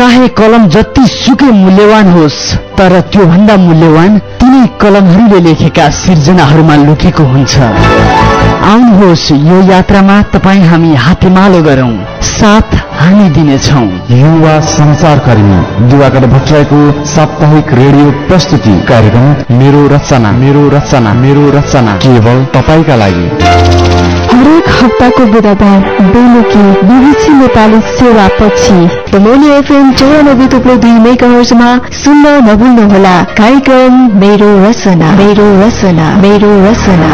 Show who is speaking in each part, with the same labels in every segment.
Speaker 1: चाहे कलम जति सुकै मूल्यवान होस्, तर त्यो भन्दा मूल्यवान तिनै कलमहरूले लेखेका सिर्जनाहरूमा लुकेको हुन्छ। आउनुहोस् यो यात्रामा तपाईँ हामी हातेमालो गरौं, साथ हामी दिनेछौं।
Speaker 2: युवा संचारकर्मी दिवाकर भट्टराईको साप्ताहिक रेडियो प्रस्तुति कार्यक्रम मेरो रचना मेरो रचना मेरो रचना, केवल तपाईका लागि।
Speaker 3: हरेक हप्ताको बुधबार बेलुकी बीबीसी नेपाली सेवा पछि दमोली एफएम 94.2 मेगाहर्जमा सुन्न नभुल्नुहोला कार्यक्रम मेरो रचना मेरो रचना मेरो रचना।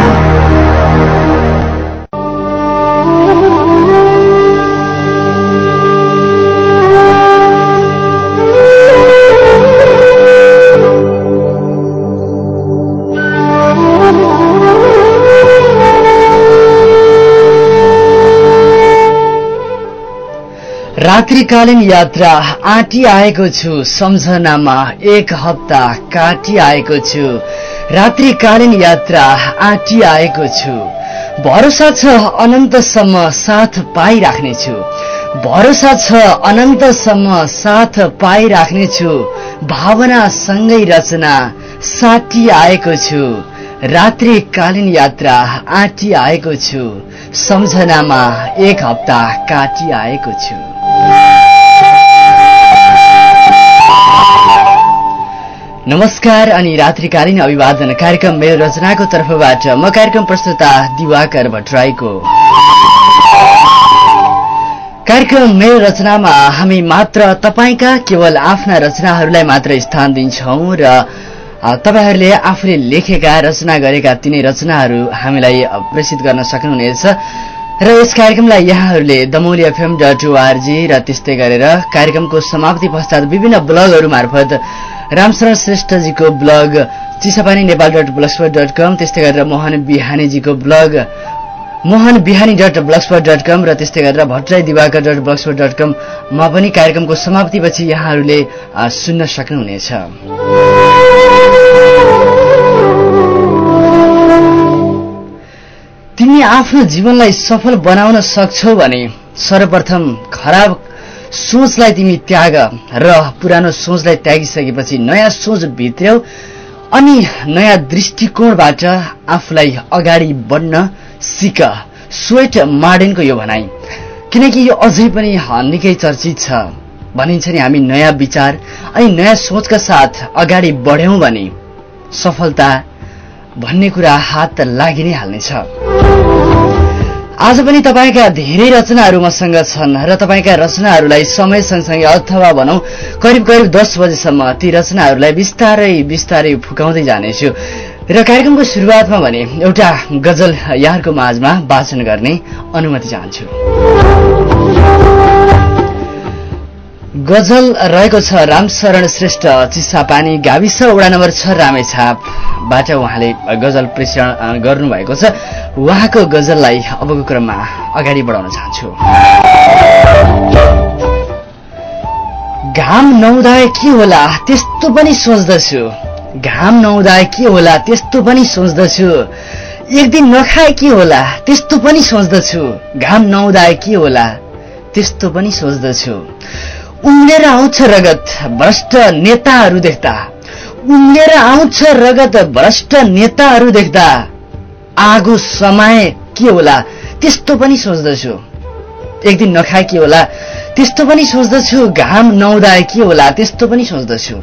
Speaker 1: रात्रिकालीन यात्रा आँटी आएको छु, सम्झनामा एक हप्ता काटी आएको छु। रात्रिकालीन यात्रा आँटी आएको छु, भरोसा छ अनन्तसम्म साथ पाइराख्नेछु। भरोसा छ अनन्तसम्म साथ पाइराख्नेछु। भावनासँगै रचना साटी आएको छु। रात्रिकालीन यात्रा आँटी आएको छु, सम्झनामा एक हप्ता काटी आएको छु। नमस्कार अनि रात्रिकालीन अभिवादन कार्यक्रम मेरो रचनाको तर्फबाट म कार्यक्रम प्रस्तुता दिवाकर भट्टराईको। कार्यक्रम मेरो रचनामा हामी मात्र तपाईका केवल आफ्ना रचनाहरूलाई मात्र स्थान दिन्छौं र तपाईहरूले आफूले लेखेका रचना गरेका तिनै रचनाहरू हामीलाई प्रेषित गर्न सक्नुहुनेछ र यस कार्यक्रमलाई यहाँहरूले दमोली FM.org र त्यस्तै गरेर कार्यक्रमको समाप्ति पश्चात विभिन्न ब्लगहरू मार्फत रामशरण श्रेष्ठजीको ब्लग चिसापानी नेपाल.blogspot.com, त्यस्तै गरेर मोहन बिहानीजीको ब्लग mohanbihani.blogspot.com र त्यस्तै गरेर भट्टराई दिवाकर.blogspot.com मा पनि कार्यक्रमको समाप्तिपछि यहाँहरूले सुन्न सक्नुहुनेछ। तिमी आफ्नो जीवनलाई सफल बनाउन सक्छौ भने सर्वप्रथम खराब सोचलाई तिमी त्याग र पुरानो सोचलाई त्यागिसकेपछि नयाँ सोच भित्र्याउ अनि नयाँ दृष्टिकोणबाट आफूलाई अगाडि बढ्न सिक। स्वेट मार्डेनको यो भनाइ, किनकि यो अझै पनि निकै चर्चित छ। भनिन्छ नि हामी नयाँ विचार अनि नयाँ सोचका साथ अगाडि बढ्यौं भने सफलता भन्ने कुरा हात लागि नै हाल्नेछ। आज पनि तपाईका धेरै रचनाहरू मसँग छन् र तपाईका रचनाहरूलाई समय सँगसँगै अथवा भनौं करिब 10 बजेसम्म ती रचनाहरूलाई बिस्तारै बिस्तारै फुकाउँदै जानेछु र कार्यक्रमको सुरुवातमा भने एउटा गजल यहाँको माझमा वाचन गर्ने अनुमति चाहन्छु। गजल रहेको छ रामशरण श्रेष्ठ, चिसापानी गाविस वडा नम्बर 6 रामेछापबाट उहाँले गजल प्रेषण गर्नुभएको छ। उहाँको गजललाई अबको क्रममा अगाडि बढाउन चाहन्छु। घाम नहुँदा के होला त्यस्तो पनि सोच्दछु, घाम नहुँदा के होला त्यस्तो पनि सोच्दछु। एक दिन नखाए के होला त्यस्तो पनि सोच्दछु, घाम नहुँदा के होला त्यस्तो पनि सोच्दछु। उम्लेर आउँछ रगत भ्रष्ट नेताहरू देख्दा, उम्लेर आउँछ रगत भ्रष्ट नेताहरू देख्दा। आगो समाए के होला त्यस्तो पनि सोच्दछु, एक दिन नखाए के होला त्यस्तो पनि सोच्दछु। घाम नहुँदा के होला त्यस्तो पनि सोच्दछु।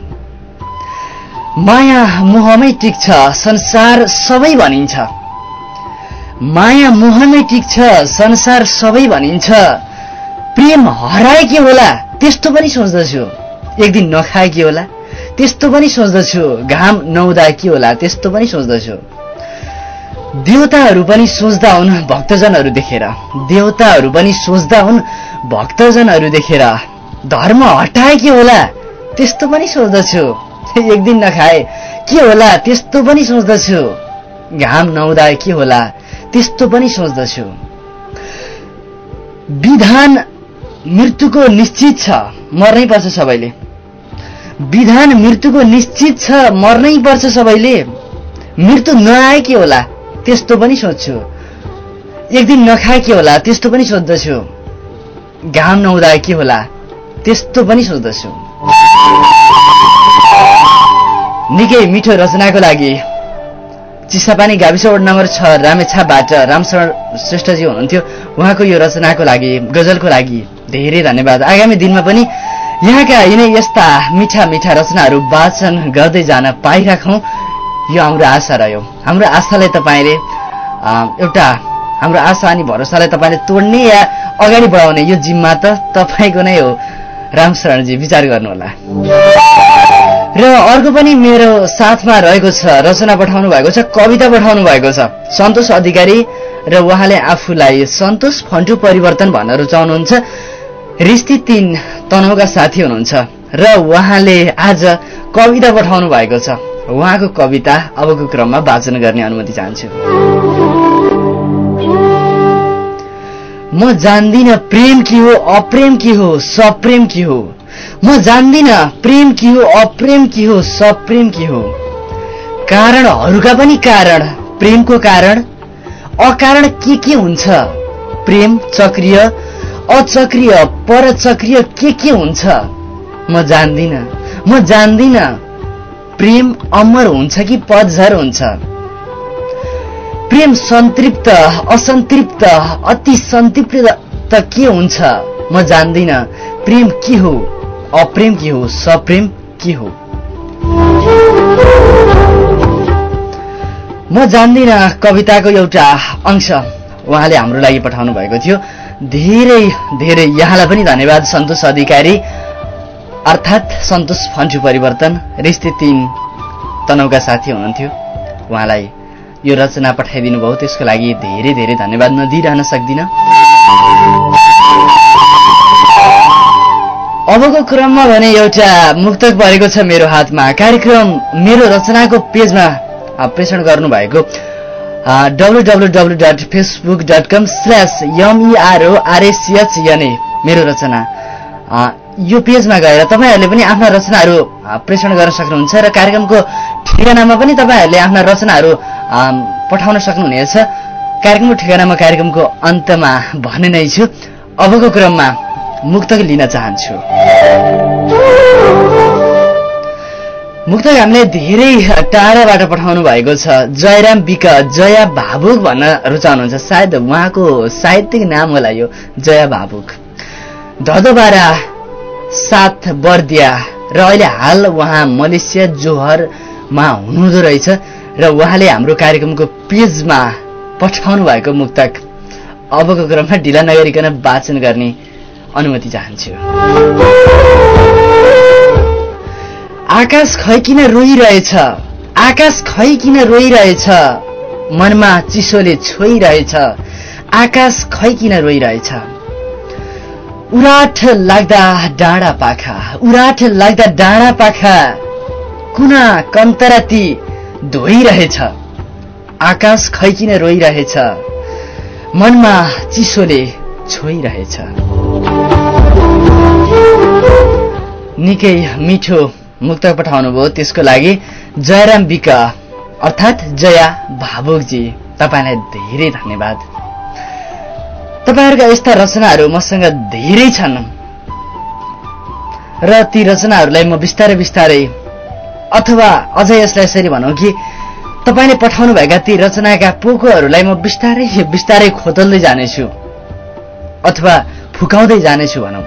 Speaker 1: माया मोहमै टिक्छ संसार सबै भनिन्छ, माया मोहमै टिक्छ संसार सबै भनिन्छ। प्रेम हराए के होला त्यस्तो पनि सोच्दछु, एक दिन नखाए के होला त्यस्तो पनि सोच्दछु। घाम नहुँदा के होला त्यस्तो पनि सोच्दछु। देवताहरू पनि सोच्दा हुन् भक्तजनहरू देखेर, देवताहरू पनि सोच्दा हुन् भक्तजनहरू देखेर। धर्म हटाए के होला त्यस्तो पनि सोच्दछु, एक दिन नखाए के होला त्यस्तो पनि सोच्दछु। घाम नहुँदा के होला त्यस्तो पनि सोच्दछु। विधान मृत्युको निश्चित छ मर्नै पर्छ सबैले, विधान मृत्युको निश्चित छ मर्नै पर्छ सबैले। मृत्यु नआए के होला त्यस्तो पनि सोच्छु, एक दिन नखाए के होला त्यस्तो पनि सोच्दछु। घाम नहुँदा के होला त्यस्तो पनि सोच्दछु। निकै मिठो रचनाको लागि चिसापानी गाविस वडा नम्बर 6 रामेछापबाट रामशरण श्रेष्ठजी हुनुहुन्थ्यो। उहाँको यो रचनाको लागि, गजलको लागि धेरै धन्यवाद। आगामी दिनमा पनि यहाँका यिनै यस्ता मिठा मिठा रचनाहरू वाचन गर्दै जान पाइराखौँ, यो हाम्रो आशा रह्यो। हाम्रो आशालाई तपाईँले हाम्रो आशा अनि भरोसालाई तपाईँले तोड्ने या अगाडि बढाउने यो जिम्मा त तपाईँको नै हो रामशरणजी, विचार गर्नुहोला। र अर्को पनि मेरो साथमा रहेको छ, रचना पठाउनु भएको छ, कविता पठाउनु भएको छ सन्तोष अधिकारी र उहाँले आफूलाई सन्तोष फन्टु परिवर्तन भन्न रुचाउनुहुन्छ। रिस्ती 3 तनहुका साथी हुनुहुन्छ र उहाँले आज कविता पठाउनु भएको छ। उहाँको कविता अबको क्रममा वाचन गर्ने अनुमति चाहन्छु। म जान्दिन प्रेम के हो, अप्रेम के हो, सप्रेम के हो। म जान्दिन प्रेम के हो, अप्रेम के हो, सप्रेम के हो। कारणहरूका पनि कारण, प्रेमको कारण अकारण के हुन्छ। प्रेम चक्रीय, अचक्रीय, परचक्रीय के हुन्छ। म जान्दिन प्रेम अमर हुन्छ कि पतझर हुन्छ। प्रेम सन्तृप्त, असन्तृप्त, अति सन्तृप्त के हुन्छ। म जान्दिन प्रेम के हो, अप्रेम के हो, सप्रेम के हो। म जान्दिन कविताको एउटा अंश उहाँले हाम्रो लागि पठाउनु भएको थियो। धेरै धेरै यहाँलाई पनि धन्यवाद सन्तोष अधिकारी अर्थात् सन्तोष फन्टु परिवर्तन, रिस्ती 3 तनहुका साथी हुनुहुन्थ्यो। उहाँलाई यो रचना पठाइदिनु भयो, त्यसको लागि धेरै धेरै धन्यवाद नदिइरहन सक्दिन। अबको क्रममा भने एउटा मुक्तक परेको छ मेरो हातमा। कार्यक्रम मेरो रचनाको पेजमा प्रेषण गर्नुभएको www.facebook.com/merorachna मेरो रचना यो पेजमा गएर तपाईँहरूले पनि आफ्ना रचनाहरू प्रेषण गर्न सक्नुहुन्छ र कार्यक्रमको ठेगानामा पनि तपाईँहरूले आफ्ना रचनाहरू पठाउन सक्नुहुनेछ। कार्यक्रमको ठेगानामा कार्यक्रमको अन्तमा भन्ने नै छु। अबको क्रममा मुक्तक लिन चाहन्छु। मुक्तक हामीले धेरै टाढाबाट पठाउनु भएको छ। जयराम विक, जया भावुक भन्न रुचाउनुहुन्छ। सायद उहाँको साहित्यिक नाम होला यो जया भावुक। धधोबारा 7 बर्दिया र अहिले हाल उहाँ मलेसिया जोहरमा हुनुहुँदो रहेछ र उहाँले हाम्रो कार्यक्रमको पेजमा पठाउनु भएको मुक्तक अबको क्रममा ढिला नगरिकन वाचन गर्ने अनुमति चाहन्छु। आकाश खै किन रोइरहेछ, आकाश खै किन रोइरहेछ, मनमा चिसोले छोइरहेछ, आकाश खै किन रोइरहेछ। उराठ लाग्दा डाँडा पाखा, उराठ लाग्दा डाँडा पाखा, कुना कन्तराती धोइरहेछ, आकाश खै किन रोइरहेछ, मनमा चिसोले छोइरहेछ। निकै मिठो मुक्तक पठाउनु भयो, त्यसको लागि जयराम विक अर्थात् जया भावुकजी, तपाईँलाई धेरै धन्यवाद। तपाईँहरूका यस्ता रचनाहरू मसँग धेरै छन् र ती रचनाहरूलाई म बिस्तारै बिस्तारै अथवा अझ यसलाई यसरी भनौँ कि तपाईँले पठाउनु भएका ती रचनाका पोकोहरूलाई म बिस्तारै बिस्तारै खोतल्दै जानेछु अथवा फुकाउँदै जानेछु भनौँ।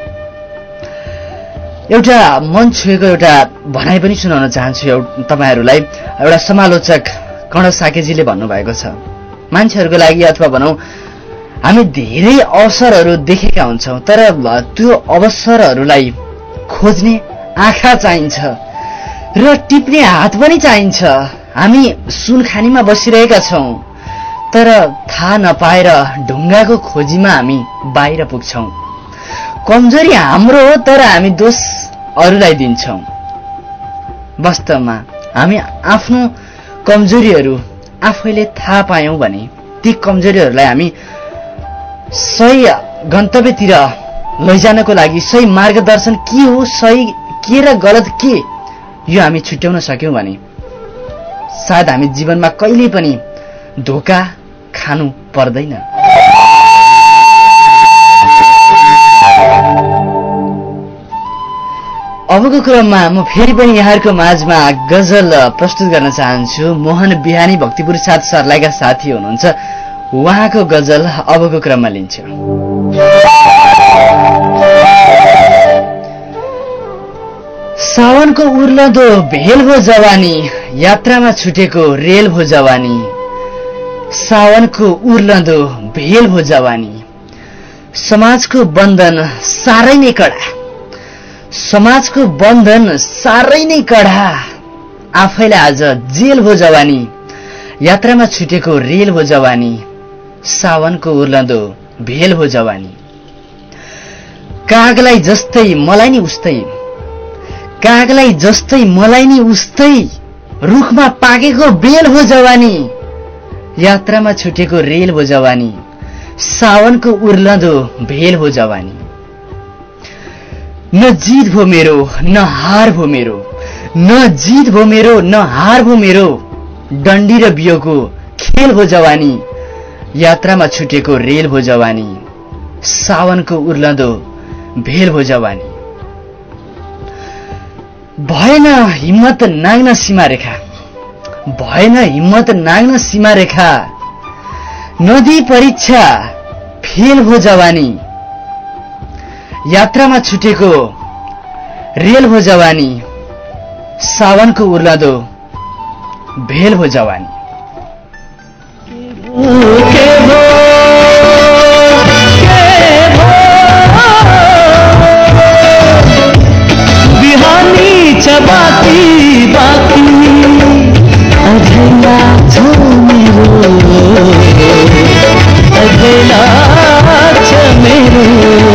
Speaker 1: एउटा मन छुएको एउटा भनाइ पनि सुनाउन चाहन्छु तपाईँहरूलाई। एउटा समालोचक कर्ण साकेजीले भन्नुभएको छ, मान्छेहरूको लागि अथवा भनौँ हामी धेरै अवसरहरू देखेका हुन्छौँ, तर त्यो अवसरहरूलाई खोज्ने आँखा चाहिन्छ र टिप्ने हात पनि चाहिन्छ। हामी सुनखानीमा बसिरहेका छौँ, तर थाहा नपाएर ढुङ्गाको खोजीमा हामी बाहिर पुग्छौँ। कमजोरी हाम्रो हो, तर हामी दोष अरूलाई दिन्छौँ। वास्तवमा हामी आफ्नो कमजोरीहरू आफैले थाहा पायौँ भने ती कमजोरीहरूलाई हामी सही गन्तव्यतिर लैजानको लागि सही मार्गदर्शन के हो, सही के र गलत के, यो हामी छुट्याउन सक्यौँ भने सायद हामी जीवनमा कहिल्यै पनि धोका खानु पर्दैन। अबको क्रममा म फेरि पनि यहाँहरूको माझमा गजल प्रस्तुत गर्न चाहन्छु। मोहन बिहानी भक्तिपुर 7 सर्लाहीका साथी हुनुहुन्छ, उहाँको गजल अबको क्रममा लिन्छु। सावनको उर्लदो भेल भो जवानी, यात्रामा छुटेको रेल भो जवानी। सावनको उर्लदो भेल भो जवानी, समाजको बन्धन साह्रै नै कडा, समाजको बन्धन साह्रै नै कडा। आफैलाई आज जेल भो जवानी, यात्रामा छुटेको रेल भो जवानी। सावनको उर्लदो भेल भो जवानी। कागलाई जस्तै मलाई नि उस्तै, कागलाई जस्तै मलाई नि उस्तै, रुखमा पाकेको बेल भो जवानी। यात्रामा छुटेको रेल भो जवानी। सावनको उर्लदो भेल भो जवानी। न जीत भो मेरो न हार भो मेरो, न जीत भो मेरो न हार भो मेरो। डन्डी र बियोको खेल भो जवानी, यात्रामा छुटेको रेल भो जवानी। सावनको उर्लदो भेल भो जवानी। भएन हिम्मत नाग्न सीमा रेखा, भएन हिम्मत नाग्न सीमा रेखा। नदी परीक्षा फेल भो जवानी, यात्रामा छुटेको रेल भो जवानी। सावनको उर्लदो भेल भो जवानी।
Speaker 4: बिहानी छ बाकी बाकी, अझैला छ मेरो, अझैला छ मेरो।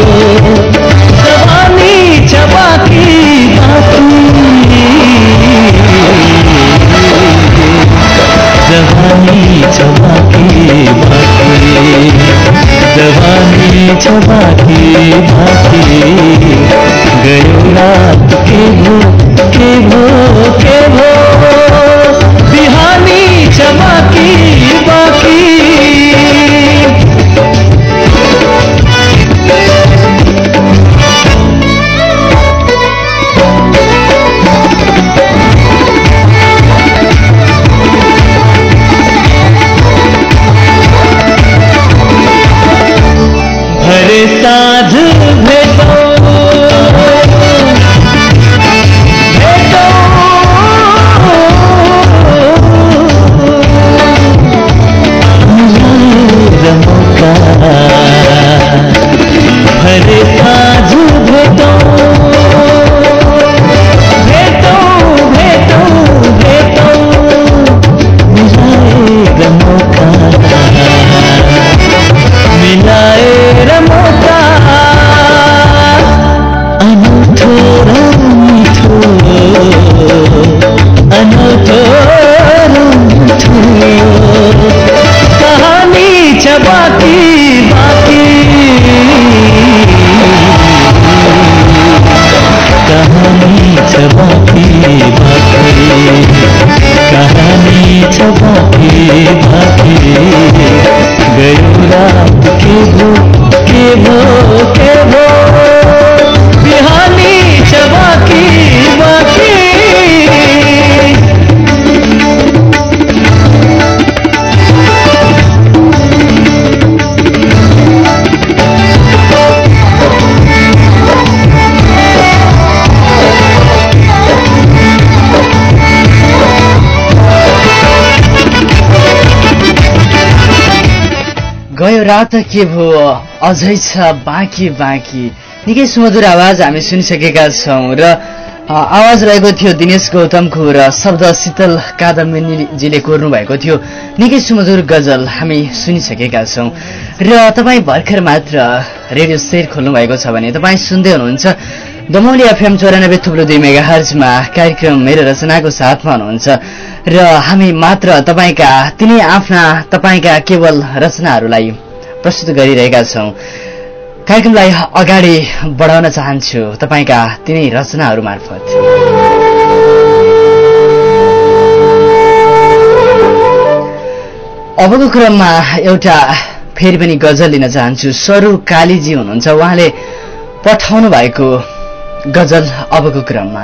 Speaker 4: जवानी छ बाकी बाकी, जवानी छ बाकी बाकी, जवानी छ बाकी बाकी। गयो रात के भो के भो के भो, बिहानी छ बाकी बाकी। भरे साँझ भेटो भेटो, मिलाएर मौका। भरे साँझ भेटो भेटो भेटो भेटो, मिलाएर मौका, मिलाएर मौका। अनौठो र मिठो, अनौठो र मिठो, कहानी छ बाकी बाकी, कहानी छ बाकी बाकी, कहानी छ बाकी बाकी। गयो रात के भो के भो के भो, बिहानी छ बाकी बाकी।
Speaker 1: गयो रात के भो अझै छ बाँकी बाँकी। निकै सुमधुर आवाज हामी सुनिसकेका छौँ र आवाज रहेको थियो दिनेश गौतमको र शब्द शीतल कादम्बिनीजीले कोर्नु भएको थियो। निकै सुमधुर गजल हामी सुनिसकेका छौँ र तपाईँ भर्खर मात्र रेडियो सेट खोल्नु भएको छ भने तपाईँ सुन्दै हुनुहुन्छ दमौली एफएम 94.2 मेगाहर्जमा कार्यक्रम मेरो रचनाको साथमा हुनुहुन्छ र हामी मात्र तपाईका तिनै आफ्ना तपाईका केवल रचनाहरूलाई प्रस्तुत गरिरहेका छौँ। कार्यक्रमलाई अगाडि बढाउन चाहन्छु तपाईका तिनै रचनाहरू मार्फत। अबको क्रममा एउटा फेरि पनि गजल लिन चाहन्छु। सरू कालीजी हुनुहुन्छ, उहाँले पठाउनु भएको गजल अबको क्रममा।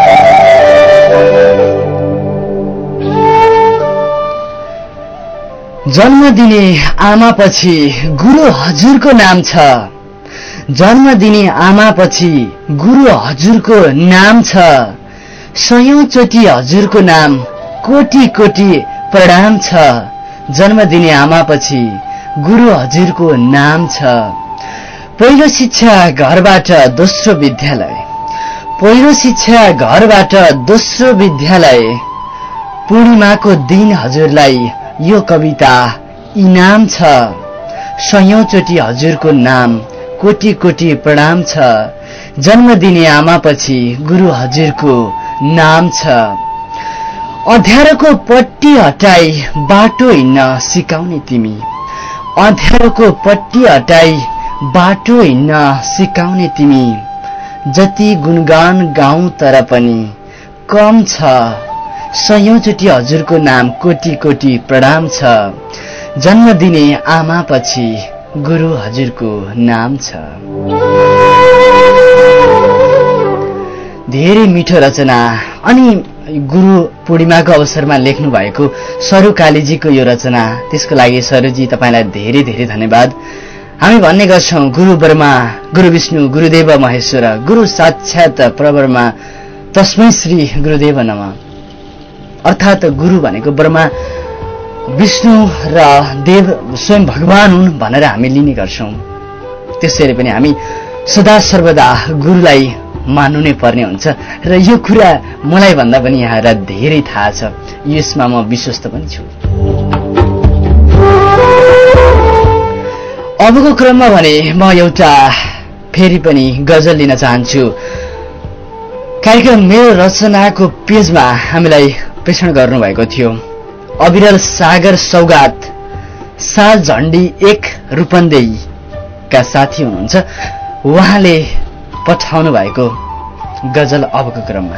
Speaker 1: जन्म दिने आमापछि गुरु हजुरको नाम छ। जन्म दिने आमापछि गुरु हजुरको नाम छ। सयौंचोटि हजुरको नाम कोटि कोटि प्रणाम छ। जन्म दिने आमापछि गुरु हजुरको नाम छ। पहिलो शिक्षा घरबाट दोस्रो विद्यालय। पहिलो शिक्षा घरबाट दोस्रो विद्यालय। पूर्णिमाको दिन हजुरलाई यो कविता इनाम छ। सयौंचोटि हजुरको नाम कोटि कोटि प्रणाम छ। जन्म दिने आमापछि गुरु हजुरको नाम छ। अँध्यारोको पट्टी हटाई बाटो हिँड्न सिकाउने तिमी। अँध्यारोको पट्टी हटाई बाटो हिँड्न सिकाउने तिमी। जति गुणगान गाउँ तर पनि कम छ। सयौंचोटि हजुरको नाम कोटि कोटि प्रणाम छ। जन्म दिने आमापछि गुरु हजुरको नाम छ। धेरै मिठो रचना अनि गुरु पूर्णिमाको अवसरमा लेख्नु भएको सरू कालीजीको यो रचना, त्यसको लागि सरूजी तपाईलाई धेरै धेरै धन्यवाद। हामी भन्ने गर्छौं गुरु ब्रह्मा गुरु विष्णु गुरुदेव महेश्वर गुरु साक्षात परब्रह्मा तस्मै श्री गुरुदेव नमः। अर्थात गुरु भनेको ब्रह्मा विष्णु र देव स्वयं भगवान हुन् भनेर हामी लिने गर्छौं। त्यसैले पनि हामी सदा सर्वदा गुरुलाई मान्नु नै पर्ने हुन्छ र यो कुरा मलाई भन्दा पनि यहाँलाई धेरै थाहा छ। यसमा म विश्वस्त पनि छु। अबको क्रममा भने म एउटा फेरि पनि गजल लिन चाहन्छु। कार्यक्रम मेरो रचनाको पेजमा हामीलाई प्रेषण गर्नुभएको थियो अविरल सागर सौगात साल झण्डी 1 रूपन्देहीका साथी हुनुहुन्छ। उहाँले पठाउनु भएको गजल अबको क्रममा।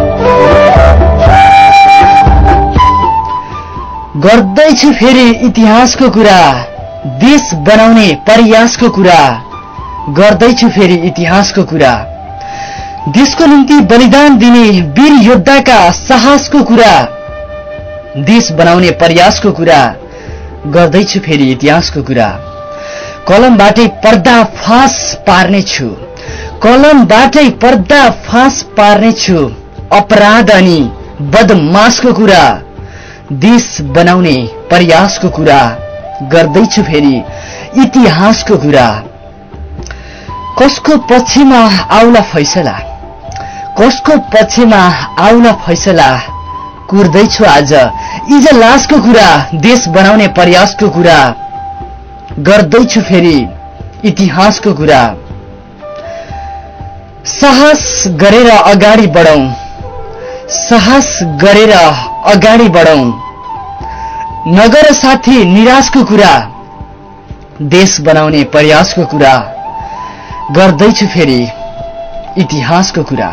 Speaker 1: गर्दैछु फेरि इतिहासको कुरा देश बनाउने प्रयासको कुरा। गर्दैछु फेरि इतिहासको कुरा देशको निम्ति बलिदान दिने वीर योद्धाका साहसको कुरा। देश बनाउने प्रयासको कुरा गर्दैछु फेरि इतिहासको कुरा। कलमबाटै पर्दाफास पार्नेछु। कलमबाटै पर्दाफास पार्नेछु अपराध अनि बदमासको कुरा। देश बनाउने प्रयासको कुरा गर्दैछु फेरि इतिहासको कुरा। कसको पक्षमा आउला फैसला कसको पक्षमा आउला फैसला कुर्दैछु आज इजलासको कुरा। देश बनाउने प्रयासको कुरा गर्दैछु फेरि इतिहासको कुरा। साहस गरेर अगाडि बढौं साहस गरेर अगाडि बढौं नगर साथी निराशको कुरा। देश बनाउने प्रयासको कुरा गर्दैछु फेरि इतिहासको कुरा।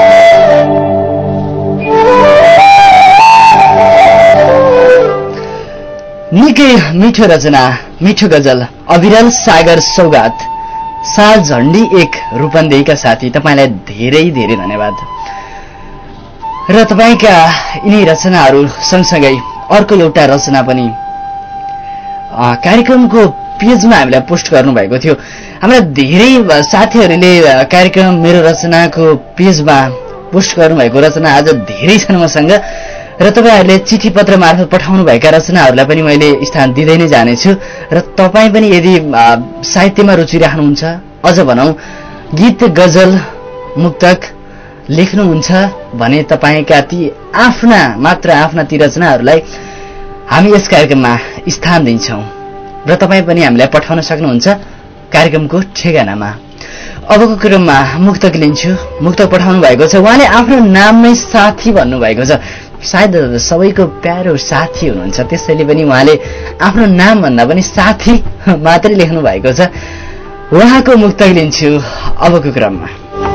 Speaker 1: निकै मिठो रचना मिठो गजल अविरल सागर सौगात साल झण्डी 1 रूपन्देहीका साथी तपाईलाई धेरै धेरै धन्यवाद। र तपाईका यिनै रचनाहरू सँगसँगै अर्को एउटा रचना पनि कार्यक्रमको पेजमा हामीलाई पोस्ट गर्नुभएको थियो। हाम्रा धेरै साथीहरूले कार्यक्रम मेरो रचनाको पेजमा पोस्ट गर्नुभएको रचना आज धेरै छन् मसँग र तपाईहरूले चिठी पत्र मार्फत पठाउनु भएका रचनाहरूलाई पनि मैले स्थान दिँदै नै जानेछु। र तपाईँ पनि यदि साहित्यमा रुचि राख्नुहुन्छ अझ भनौं गीत गजल मुक्तक लेख्नुहुन्छ भने तपाईका ती आफ्ना ती रचनाहरूलाई हामी यस कार्यक्रममा स्थान दिन्छौं र तपाईँ पनि हामीलाई पठाउन सक्नुहुन्छ कार्यक्रमको ठेगानामा। अबको क्रममा मुक्तक लिन्छु। मुक्तक पठाउनु भएको छ उहाँले आफ्नो नाममै साथी भन्नुभएको छ। सायद सबैको प्यारो साथी हुनुहुन्छ त्यसैले पनि उहाँले आफ्नो नाम भन्दा पनि साथी मात्रै लेख्नु भएको छ। उहाँको मुक्तक लिन्छु अबको क्रममा।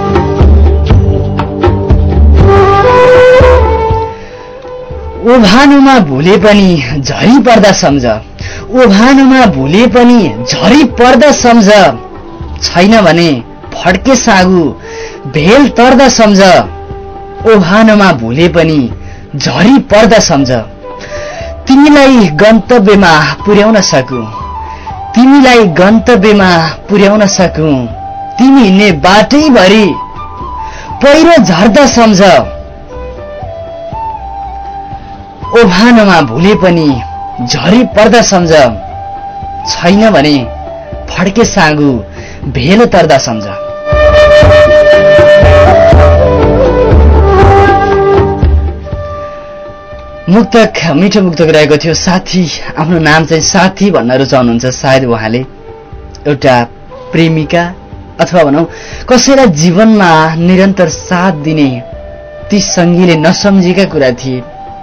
Speaker 1: ओभानुमा भुले पनि झरी पर्दा सम्झ ओभानुमा भुले पनि झरी पर्दा सम्झ छैन भने फड्के सागु भेल तर्दा सम्झ ओभानमा भुले पनि झरी पर्दा सम्झ तिमीलाई गन्तव्यमा पुर्याउन सकूं तिमीलाई गन्तव्यमा पुर्याउन सकूं तिमी हिँड्ने बाटैभरि पहिरो झर्दा सम्झ ओभानमा भुले पनि झरी पर्दा सम्झ छैन भने फड्के साँगु भेल तर्दा सम्झ मुक्तक मिठो मुक्तक रहेको थियो। साथी आफ्नो नाम चाहिँ साथी भन्न रुचाउनुहुन्छ। सायद उहाँले एउटा प्रेमिका अथवा भनौं कसैलाई जीवनमा निरन्तर साथ दिने ती सङ्गीले नसम्झेका कुरा थिए,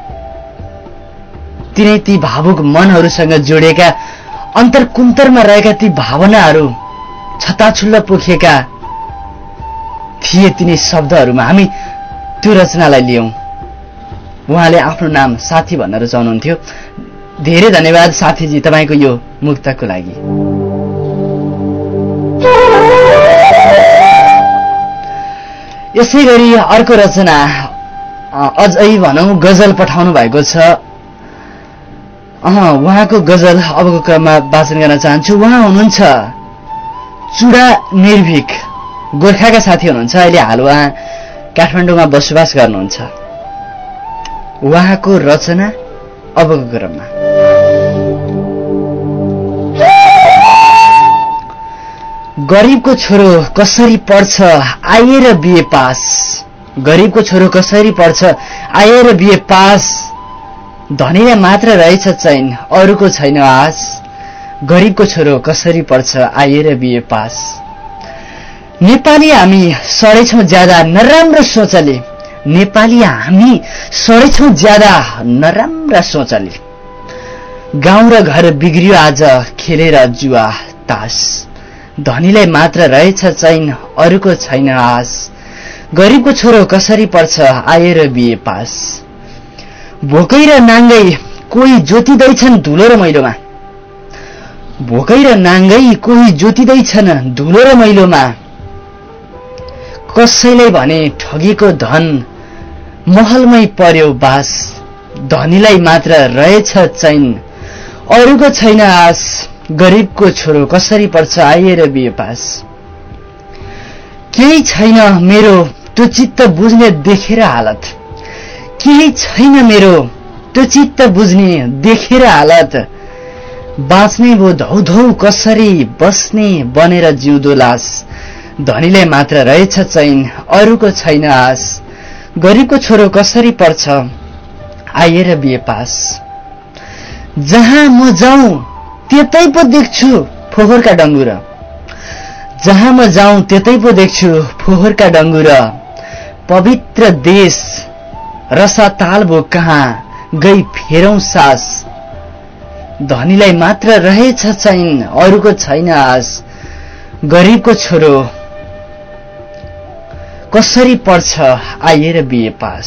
Speaker 1: तिनै ती भावुक मनहरूसँग जोडेका अन्तरकुन्तरमा रहेका ती भावनाहरू छताछुल्ल पोखिएका थिए तिनी शब्दहरूमा। हामी त्यो रचनालाई लियौं। उहाँले आफ्नो नाम साथी भन्न रुचाउनुहुन्थ्यो। धेरै धन्यवाद साथीजी तपाईको यो मुक्तकको लागि। यसै गरी अर्को रचना अझै भनौं गजल पठाउनु भएको छ। उहाँको गजल अबको क्रममा वाचन गर्न चाहन्छु। उहाँ हुनुहुन्छ चुडा निर्भीक गोर्खाका साथी हुनुहुन्छ। अहिले हाल उहाँ काठमाडौँमा बसोबास गर्नुहुन्छ। उहाँको रचना अबको क्रममा। गरिबको छोरो कसरी पढ्छ आएर बिए पास, गरिबको छोरो कसरी पढ्छ आएर बिए पास, धनीलाई मात्र रहेछ चैन अरूको छैन आस, गरिबको छोरो कसरी पढ्छ आएर बिए पास। नेपाली हामी सडेछौं ज्यादा नराम्रो सोचले, नेपाली हामी सडेछौं ज्यादा नराम्रा सोचले, गाउँ र घर बिग्रियो आज खेलेर जुवा तास, धनीलाई मात्र रहेछ चैन अरूको छैन आस, गरिबको छोरो कसरी पढ्छ आएर बिए पास। भोकै र नाङ्गै कोही जोतिदैछन् धुलो र मैलोमा, भोकै र नाङ्गै कोही जोतिदैछन् धुलो र मैलोमा, कसैलाई भने ठगीको धन महलमै पर्यो बास, धनीलाई मात्र रहेछ चैन अरूको छैन आस, गरिबको छोरो कसरी पढ्छ आएर बिए पास। केही छैन मेरो त्यो चित्त बुझ्ने देखेर हालत, केही छैन मेरो त्यो चित्त बुझ्ने देखेर हालत, बाँच्ने भो धौधौ कसरी बस्ने बनेर जिउँदो लास, धनीलाई मात्र रहेछ चैन अरूको छैन आस, गरिबको छोरो कसरी पढ्छ आएर बिए पास। जहाँ म जाउँ त्यतै पो देख्छु फोहोरका डङ्गुर, जहाँ म जाउँ त्यतै पो देख्छु फोहोरका डङ्गुर, पवित्र देश रसाताल भो कहाँ गई फेरौं सास, धनीलाई मात्र रहेछ चैन अरूको छैन आस, गरिबको छोरो कसरी पढ्छ आएर बिए पास।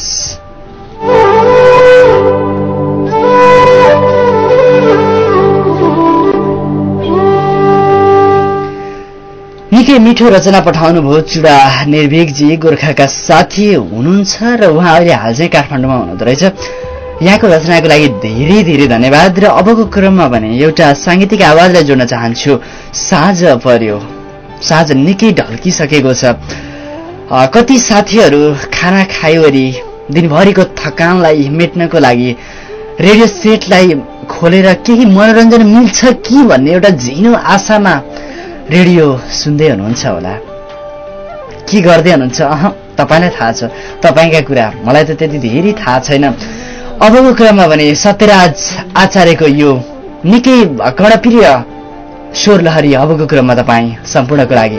Speaker 1: निकै मिठो रचना पठाउनु भयो चुडा निर्भीकजी, गोर्खाका साथी हुनुहुन्छ र उहाँ अहिले हाल चाहिँ काठमाडौँमा हुनुहुँदो रहेछ। यहाँको रचनाको लागि धेरै धेरै धन्यवाद। र अबको क्रममा भने एउटा सांगीतिक आवाजलाई जोड्न चाहन्छु। साँझ पर्यो, साँझ निकै ढल्किसकेको छ। कति साथीहरू खाना खाइवरी दिनभरिको थकानलाई मेट्नको लागि रेडियो सेटलाई खोलेर केही मनोरञ्जन मिल्छ कि भन्ने एउटा झिनो आशामा रेडियो सुन्दै हुनुहुन्छ होला। के गर्दै हुनुहुन्छ तपाईलाई थाहा छ, तपाईका कुरा मलाई त त्यति धेरै थाहा छैन। अबको क्रममा भने सत्यराज आचार्यको यो निकै कर्णप्रिय स्वर लहरी अबको क्रममा तपाईँ सम्पूर्णको लागि।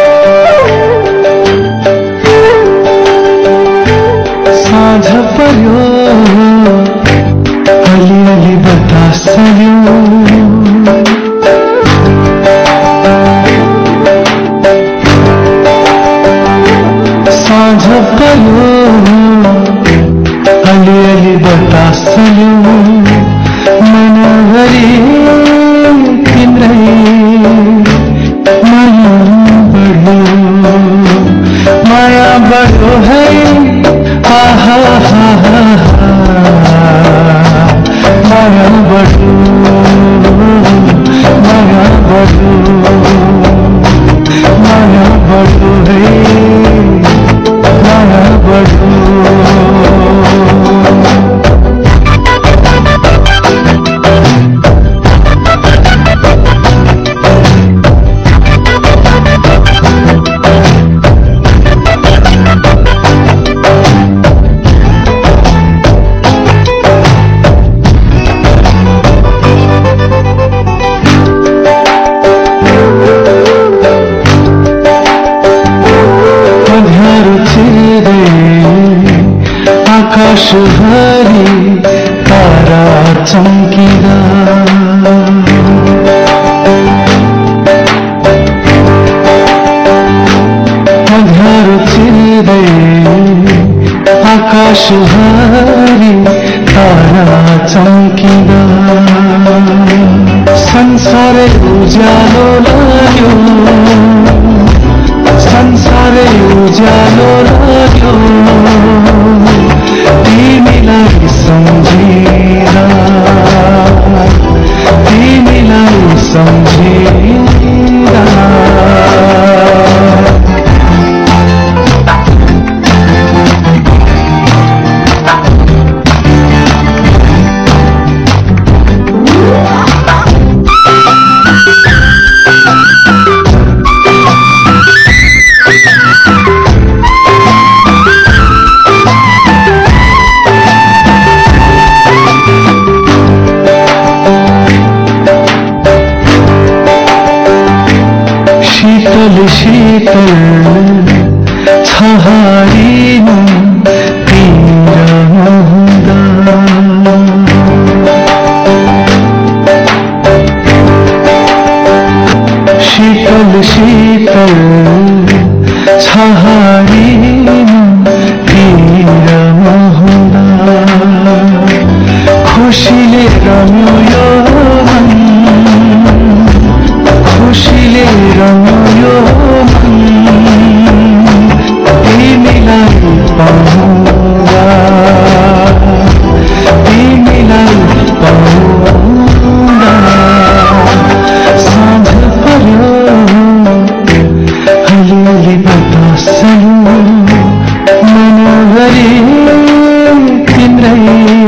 Speaker 4: साँझ पर्यो अलिअलि बतास चल्यो, साँझ पर्यो अलिअलि बतास चल्यो, मनभरि तिम्रै माया बढ्यो, माया माया बढो माया बढो माया बढो है माया बढो आकाशभरि तारा चम्किँदा अँध्यारो चिर्दै आकाशभरि तारा चम्किँदा संसारै उज्यालो लाग्यो संसारै उज्यालो लाग्यो तिमीलाई सम्झिँदा तिमीलाई सम्झिँदा शीतल छहारिनु तिम्रो हुँदा शीतल शीतल छहारिनु तिम्रो हुँदा खुसीले रम्यो यो मन खुसीले रम्यो तिमीलाई पाउँदा तिमीलाई पाउँदा साँझ पर्यो अलिअलि बतासलो मनोहरी तिम्रै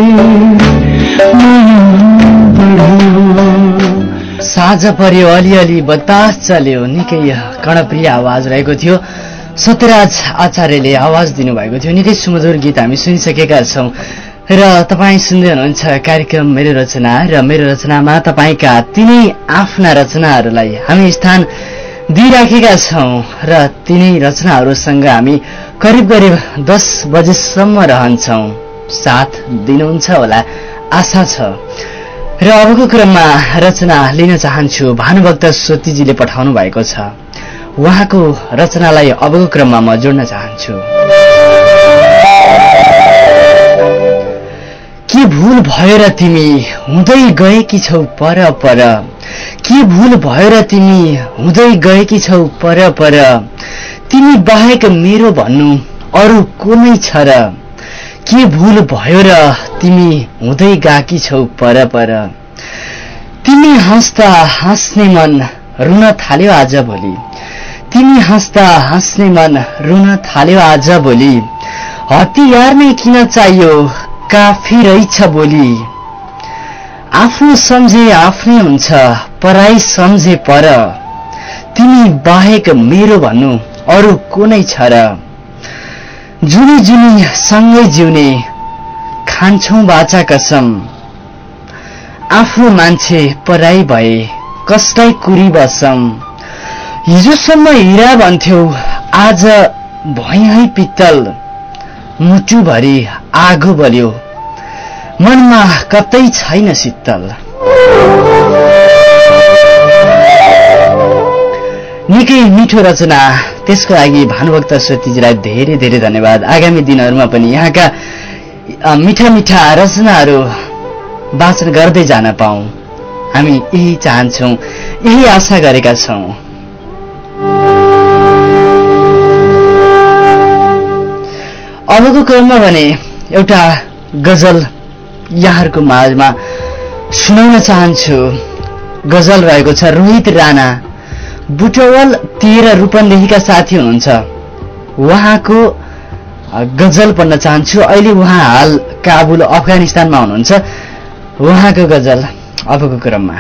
Speaker 4: माया बढ्यो
Speaker 1: साँझ पर्यो अलिअलि बतास चल्यो निकै कर्णप्रिय आवाज रहेको थियो सत्यराज आचार्यले आवाज दिनुभएको थियो निकै सुमधुर गीत हामी सुनिसकेका छौं र तपाईँ सुन्दै हुनुहुन्छ कार्यक्रम मेरो रचना र मेरो रचनामा तपाईँका तिनै आफ्ना रचनाहरूलाई हामी स्थान दिइराखेका छौं र तिनै रचनाहरूसँग हामी करिब करिब 10 बजेसम्म रहन्छौं साथ दिनुहुन्छ होला आशा छ र अबको क्रममा रचना लिन चाहन्छु भानुभक्त सोतीजीले पठाउनु भएको छ उहाँको रचनालाई अबको क्रममा म जोड्न चाहन्छु के भूल भयो र तिमी हुँदै गएकी छौ पर पर के भूल भयो र तिमी हुँदै गएकी छौ पर पर तिमी बाहेक मेरो भन्नु अरू को नै छ र के भूल भयो र तिमी हुँदै गएकी छौ पर पर तिमी हाँस्दा हाँस्ने मन रुन थाल्यो आज भोलि तिमी हाँस्दा हाँस्ने मन रुन थाल्यो आज भोलि हतियार नै किन चाहियो काफी रहेछ बोली आफ्नो सम्झे आफ्नै हुन्छ पराई सम्झे पर तिमी बाहेक मेरो भन्नु अरू को नै छ र जुनी जुनी सँगै जिउने खान्छौं बाचा कसम आफ्नो मान्छे पराई भए कसलाई कुरी बसम हिजोसम्म हिरा भन्थ्यौ आज भई है पित्तल मुटुभरि आगो बल्यो मनमा कतै छैन शीतल निकै मिठो रचना त्यसको लागि भानुभक्त सोतीजीलाई धेरै धेरै धन्यवाद आगामी दिनहरूमा पनि यहाँका मिठा मिठा रचनाहरू वाचन गर्दै जान पाऊँ हामी यही चाहन्छौं यही आशा गरेका छौं अबको क्रममा भने एउटा गजल यहाँहरूको माझमा सुनाउन चाहन्छु। गजल रहेको छ रोहित राणा, बुटवल 13 रूपन्देहीका साथी हुनुहुन्छ। उहाँको गजल पढ्न चाहन्छु। अहिले उहाँ हाल काबुल अफगानिस्तानमा हुनुहुन्छ। उहाँको गजल अबको क्रममा।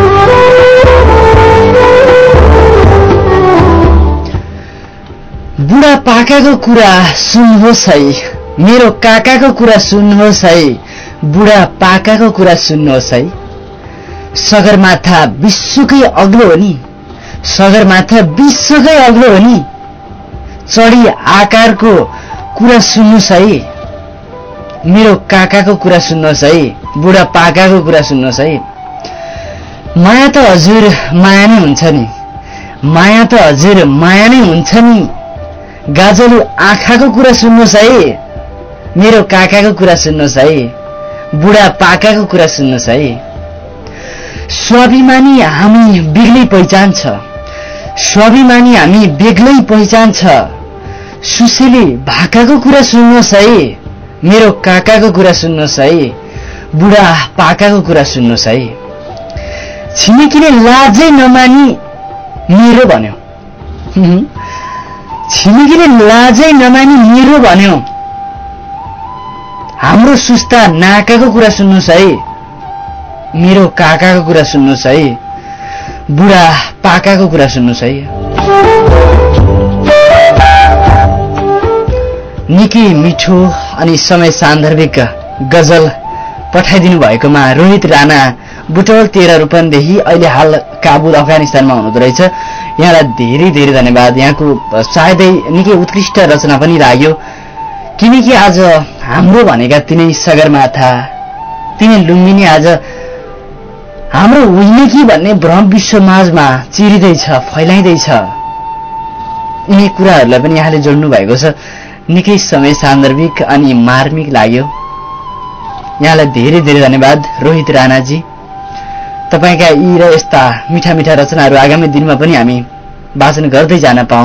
Speaker 1: बुढा पाकाको कुरा सुन्नुहोस् है, मेरो काकाको कुरा सुन्नुहोस् है, बुढा पाकाको कुरा सुन्नुहोस् है। सगरमाथा विश्वकै अग्लो हो नि, सगरमाथा विश्वकै अग्लो हो नि, चढी आकारको कुरा सुन्नुहोस् है, मेरो काकाको कुरा सुन्नुहोस् है, बुढा पाकाको कुरा सुन्नुहोस् है। माया त हजुर माया नै हुन्छ नि, माया त हजुर माया नै हुन्छ नि, गाजलु आँखाको कुरा सुन्नुहोस् है, मेरो काकाको कुरा सुन्नुहोस् है, बुढा पाकाको कुरा सुन्नुहोस् है। स्वाभिमानी हामी बेग्लै पहिचान छ, स्वाभिमानी हामी बेग्लै पहिचान छ, सुशीली भाकाको कुरा सुन्नुहोस् है, मेरो काकाको कुरा सुन्नुहोस् है, बुढा पाकाको कुरा सुन्नुहोस् है। छिमेकीले लाजै नमानी मेरो भन्यो, छिमेकीले लाजै नमानी मेरो भन्यो, हाम्रो सुस्ता नाकाको कुरा सुन्नुहोस् है, मेरो काकाको कुरा सुन्नुहोस् है, बुढा पाकाको कुरा सुन्नुहोस् है। निकै मिठो अनि समय सान्दर्भिक गजल पठाइदिनु भएकोमा रोहित राणा, बुटवल 13 रूपन्देही, अहिले हाल काबुल अफगानिस्तानमा हुनुहुँदो रहेछ। यहाँलाई धेरै धेरै धन्यवाद। यहाँको सायदै निकै उत्कृष्ट रचना पनि लाग्यो, किनकि आज हाम्रो भनेका तिनै सगरमाथा, तिनै लुम्बिनी आज हाम्रो होइन कि भन्ने भ्रम विश्व माझमा चिरिँदैछ, फैलाइँदैछ। यिनी कुराहरूलाई पनि यहाँले जोड्नु भएको छ। निकै समय सान्दर्भिक अनि मार्मिक लाग्यो। यहाँलाई धेरै धेरै धन्यवाद रोहित राणाजी। तपाईका यी र यस्ता मिठा मिठा रचनाहरू आगामी दिनमा पनि हामी वाचन गर्दै जान पाऊँ।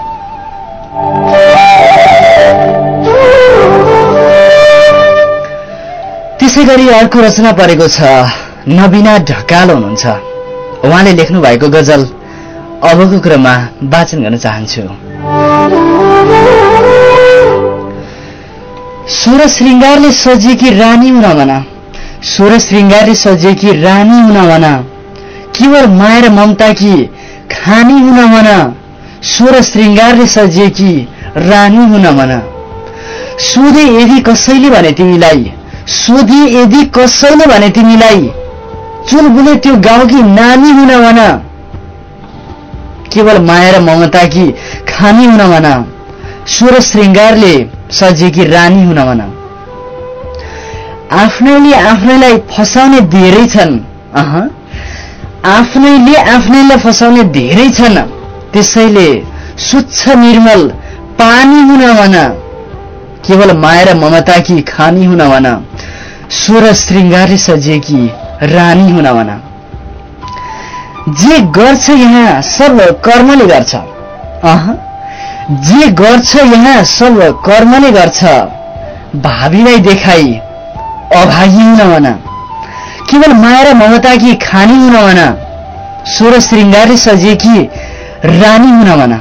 Speaker 1: त्यसै गरी अर्को रचना परेको छ, नबिना ढकाल हुनुहुन्छ। उहाँले लेख्नु भएको गजल अबको क्रममा वाचन गर्न चाहन्छु। सोह्र श्रृङ्गारले सजिएकी रानी हुन भन, सोह्र श्रृङ्गारले सजिएकी रानी हुन भन, केवल माया र ममताकी खानी हुन भन, सोह्र श्रृङ्गारले सजिएकी रानी हुन भन। सोधे यदि कसैले भने तिमीलाई, सोधे यदि कसैले भने तिमीलाई, चुलबुले त्यो गाउँकी नानी हुन भन, केवल माया र ममताकी खानी हुन भन, सोह्र श्रृङ्गारले सजिएकी रानी हुन भन। आफ्नैले आफ्नैलाई फसाउने धेरै छन्, आफ्नैले आफ्नैलाई फसाउने धेरै छन्, त्यसैले स्वच्छ निर्मल पानी हुन भन, केवल माया र ममताकी खानी हुन भन, सोह्र श्रृङ्गारले सजिएकी रानी हुन भन। जे गर्छ यहाँ सब कर्मले गर्छ, जे गर्छ यहाँ सब कर्मले गर्छ, भावीलाई देखाई अभागी हुन भन, केवल माया र ममताकी खानी हुन भन, सोह्र श्रृङ्गारले सजिएकी रानी हुन भन।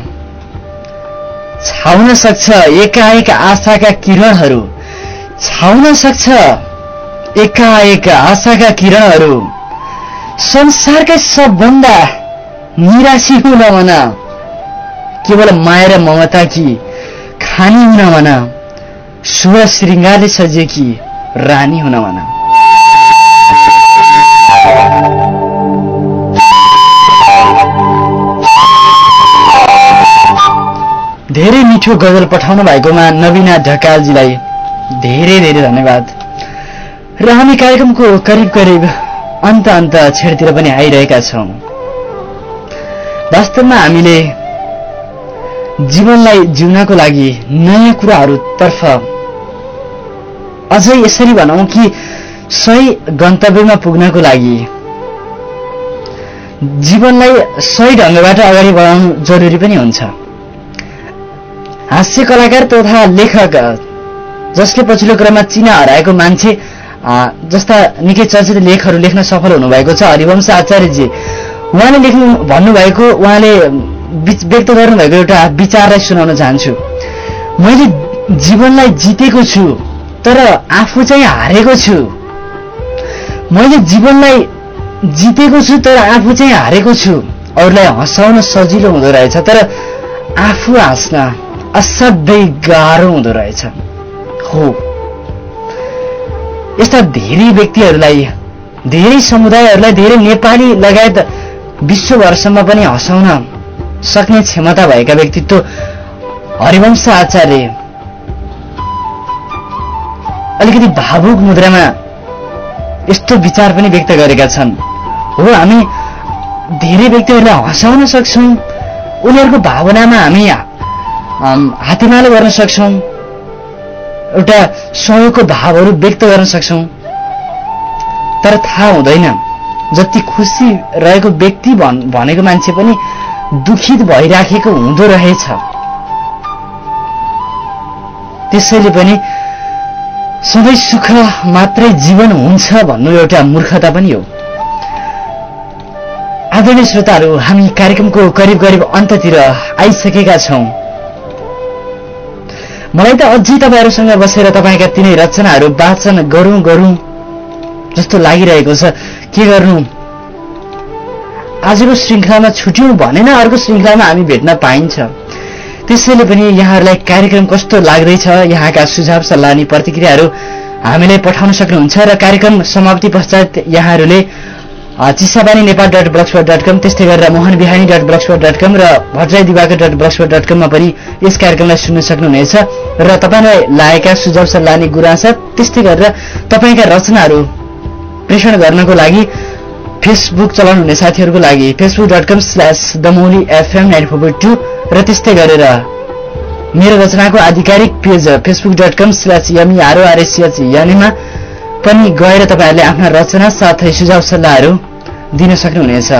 Speaker 1: छाउन सक्छ एकाएक आशाका किरणहरू, छाउन सक्छ एकाएक आशाका किरणहरू, संसारकै सबभन्दा निराशी हुन भन, केवल माया र ममताकी खानी हुन भन, सोह्र श्रृङ्गारले सजिएकी रानी हुन भन। धेरै मिठो गजल पठाउनु भएकोमा नबिना ढकालजीलाई धेरै धेरै धन्यवाद। र हामी कार्यक्रमको करिब करिब अन्त छेडतिर पनि आइरहेका छौं। वास्तवमा हामीले जीवनलाई जिउनको लागि नयाँ कुराहरूतर्फ अझै यसरी भनौं कि सही गन्तव्यमा पुग्नको लागि जीवनलाई सही ढंगबाट अगाडि बढाउनु जरुरी पनि हुन्छ। हास्य कलाकार तथा लेखक जसले पछिल्लो क्रममा चिना हराएको मान्छे जस्ता निकै चर्चित लेखहरू लेख्न सफल हुनुभएको छ हरिवंश आचार्यजी। उहाँले भन्नुभएको उहाँले व्यक्त गर्नुभएको एउटा विचारलाई सुनाउन चाहन्छु। मैले जीवनलाई जितेको छु तर आफू चाहिँ हारेको छु। मैले जीवनलाई जितेको छु तर आफू चाहिँ हारेको छु। अरूलाई हँसाउन सजिलो हुँदो रहेछ तर आफू हाँस्न असाध्यै गाह्रो हुँदो रहेछ। हो, यस्ता धेरै व्यक्तिहरूलाई, धेरै समुदायहरूलाई, धेरै नेपाली लगायत विश्वभरसम्म पनि हँसाउन सक्ने क्षमता भएका व्यक्तित्व हरिवंश आचार्य अलिकति भावुक मुद्रामा यस्तो विचार पनि व्यक्त गरेका छन्। हो, हामी धेरै व्यक्तिहरूलाई हँसाउन सक्छौँ, उनीहरूको भावनामा हामी हातेमालो गर्न सक्छौँ, एउटा सहयोगको भावहरू व्यक्त गर्न सक्छौँ, तर थाहा हुँदैन जति खुसी रहेको व्यक्ति भनेको मान्छे पनि दुखित भइराखेको हुँदो रहेछ। त्यसैले पनि सधैँ सुख मात्रै जीवन हुन्छ भन्नु एउटा मूर्खता पनि हो। आदरणीय श्रोताहरू, हामी कार्यक्रमको करिब करिब अन्ततिर आइसकेका छौं। मलाई त अझै तपाईहरुसँग बसेर तपाईका तिनै रचनाहरू वाचन गरौं जस्तो लागिरहेको छ। के गर्नु, आजको श्रृंखलामा छुट्यौं भनेन अर्को श्रृंखलामा हामी भेट्न पाइन्छ। त्यसैले पनि यहाँहरूलाई कार्यक्रम कस्तो लाग्दैछ, यहाँका सुझाव सल्लाह अनि प्रतिक्रियाहरू हामीलाई पठाउन सक्नुहुन्छ र कार्यक्रम समाप्ति पश्चात यहाँहरूले चिसाबानीनेपाल.blogspot.com त्यस्तै गरेर mohanbihani.blogspot.com र bhattrai.blogspot.com मा पनि यस कार्यक्रमलाई सुन्न सक्नुहुनेछ र तपाईलाई लागेका सुझाव सल्लाह अनि गुनासा त्यस्तै गरेर तपाईका रचनाहरू प्रेषण गर्नको लागि फेसबुक चलाउनुहुने साथीहरूको लागि facebook.com/damolifm94.2 र त्यस्तै गरेर मेरो रचनाको आधिकारिक पेज facebook.com/yamirschyane मा पनि गएर तपाईहरुले आफ्ना रचना साथै सुझाव सल्लाहहरू दिन सक्नुहुनेछ।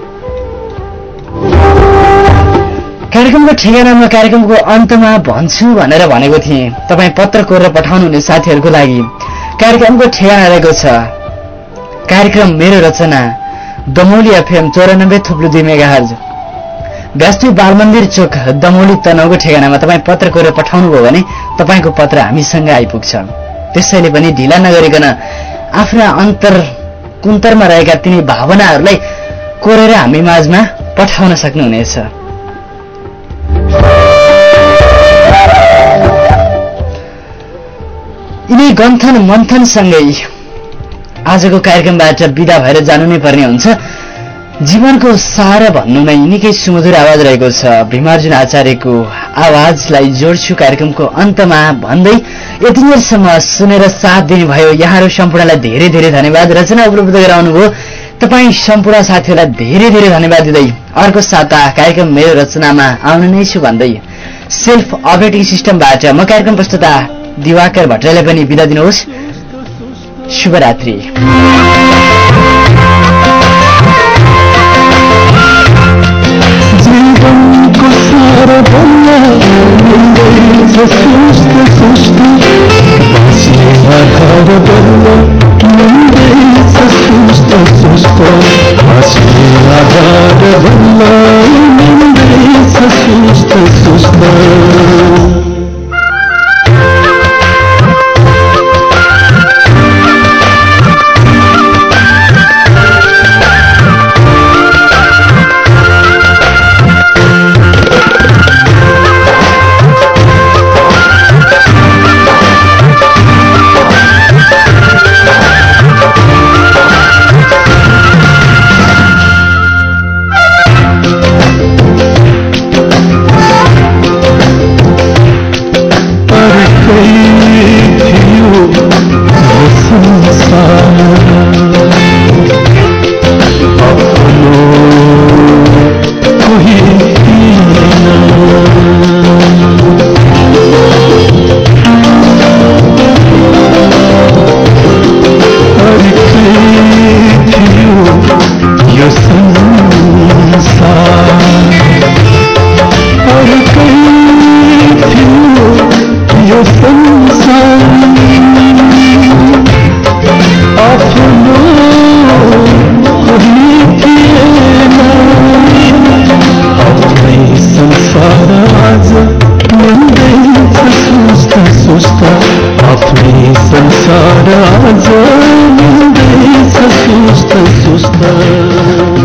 Speaker 1: कार्यक्रमको ठेगानामा कार्यक्रमको अन्तमा भन्छु भनेर भनेको थिएँ। तपाई पत्र कोरेर पठाउनुहुने साथीहरूको लागि कार्यक्रमको ठेगाना रहेको छ कार्यक्रम मेरो रचना दमौली एफएम 94.2 मेगाहर्ज व्यासदेव बालमन्दिर चोक दमौली तनहुको ठेगानामा तपाई पत्र कोरेर पठाउनुभयो भने तपाईको पत्र हामीसँग आइपुग्छ। त्यसैले पनि ढिला नगरिकन आफ्ना अन्तर कुन्तरमा रहेका तिनी भावनाहरूलाई कोरेर हामी माझमा पठाउन सक्नुहुनेछ। यिनै गन्थन मन्थन सँगै आजको कार्यक्रमबाट बिदा भएर जानु नै पर्ने हुन्छ। जीवनको सार भन्नुमै निकै सुमधुर आवाज रहेको छ भीमार्जुन आचार्यको आवाजलाई जोड्छु कार्यक्रमको अन्तमा भन्दै यतिन्जेलसम्म सुनेर साथ दिनुभयो यहाँहरू सम्पूर्णलाई धेरै धेरै धन्यवाद। रचना उपलब्ध गराउनुभयो तपाईँ सम्पूर्ण साथीहरूलाई धेरै धेरै धन्यवाद दिँदै अर्को साता कार्यक्रम मेरो रचनामा आउनु नै छु भन्दै सेल्फ अपरेटिङ सिस्टमबाट म कार्यक्रम प्रस्तुता दिवाकर भट्टराईलाई पनि बिदा दिनुहोस्। शुभरात्रि।
Speaker 4: जीवनको सारो भन्दा मिल्दैछ सुस्त सुस्त बस्ने आधार बन्दा मिल्दैछ सुस्त सुस्त बस्ने आधार बन्दा मिल्दैछ सुस्त सुस्त। आज मिल्दैछ सुस्त सुस्त